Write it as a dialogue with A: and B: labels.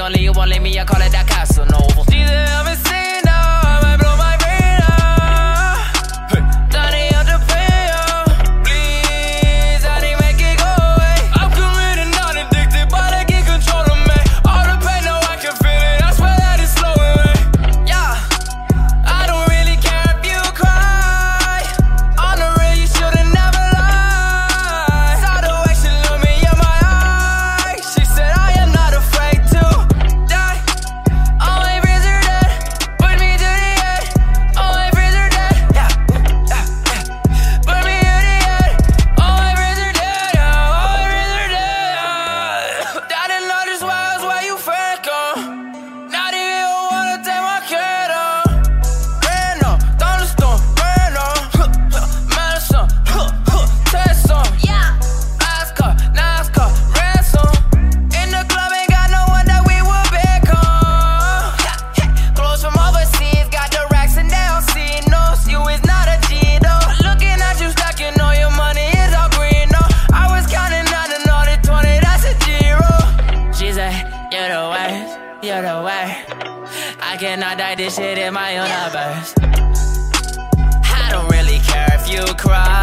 A: only you won't leave me, I call it that Casanova. She's a heaven seen now, I might blow my brain out. Donnie on Japan, please, I didn't make it go away. I'm committed, not addicted, but I get control of me. All the pain, no, I can feel it, I swear that it's slowing me. Yeah, I don't really care if you cry. On the real, you should've never lied. Saw the way she looked me in my eyes. She said I am not afraid to die. All my friends are dead, put me to the end. All my friends are dead, yeah, put me to the end. All my friends are dead, yeah, all my friends are dead. I didn't know this was where you fake on. Not even wanna take my kid on. Ran on, thunderstorm, ran on. Madison, test on. NASCAR, ransom. In the club, ain't got no one that we would pick on. Clothes from overseas, got the racks and they don't see nos. You is not a G though. Looking at you stacking all your money is all green though. I was counting out and all the 20, that's a zero. She said, you're the worst, you're the worst. I cannot die this shit in my universe. I don't really care if you cry.